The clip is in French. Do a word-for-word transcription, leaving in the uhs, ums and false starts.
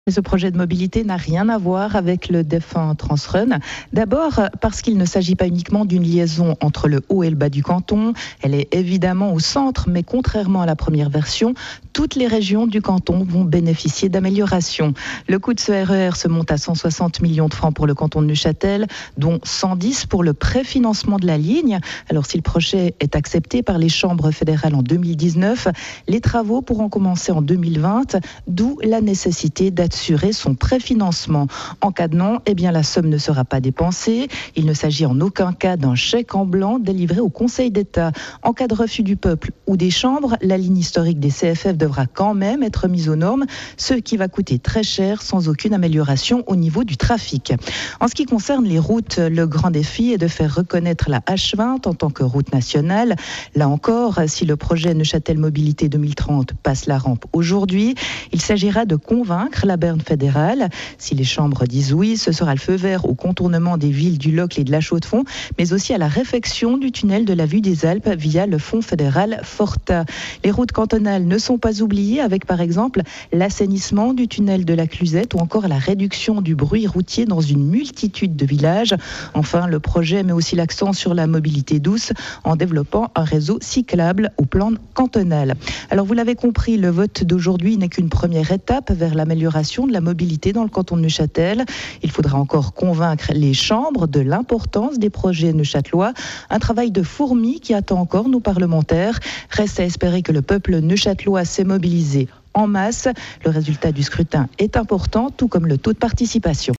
Ce projet de mobilité n'a rien à voir avec le défunt Transrun. D'abord parce qu'il ne s'agit pas uniquement d'une liaison entre le haut et le bas du canton. Elle est évidemment au centre, mais contrairement à la première version, toutes les régions du canton vont bénéficier d'améliorations. Le coût de ce R E R se monte à cent soixante millions de francs pour le canton de Neuchâtel, dont cent dix pour le préfinancement de la ligne. Alors si le projet est accepté par les chambres fédérales en deux mille dix-neuf, les travaux pourront commencer en deux mille vingt, d'où la nécessité d'assurer son préfinancement. En cas de non, eh bien la somme ne sera pas dépensée. Il ne s'agit en aucun cas d'un chèque en blanc délivré au Conseil d'État. En cas de refus du peuple ou des chambres, la ligne historique des C F F devra quand même être mise aux normes, ce qui va coûter très cher sans aucune amélioration au niveau du trafic. En ce qui concerne les routes, le grand défi est de faire reconnaître la H vingt en tant que route nationale. Là encore, si le projet Neuchâtel Mobilité deux mille trente passe la rampe aujourd'hui, il s'agira de convaincre la berne fédérale. Si les chambres disent oui, ce sera le feu vert au contournement des villes du Locle et de la Chaux-de-Fonds, mais aussi à la réfection du tunnel de la Vue des Alpes via le fonds fédéral Forta. Les routes cantonales ne sont pas oubliées, avec par exemple l'assainissement du tunnel de la Clusette ou encore la réduction du bruit routier dans une multitude de villages. Enfin, le projet met aussi l'accent sur la mobilité douce en développant un réseau cyclable au plan cantonal. Alors vous l'avez compris, le vote d'aujourd'hui n'est qu'une première étape vers l'amélioration de la mobilité dans le canton de Neuchâtel. Il faudra encore convaincre les chambres de l'importance des projets neuchâtelois. Un travail de fourmi qui attend encore nos parlementaires. Reste à espérer que le peuple neuchâtelois s'est mobilisé en masse. Le résultat du scrutin est important, tout comme le taux de participation.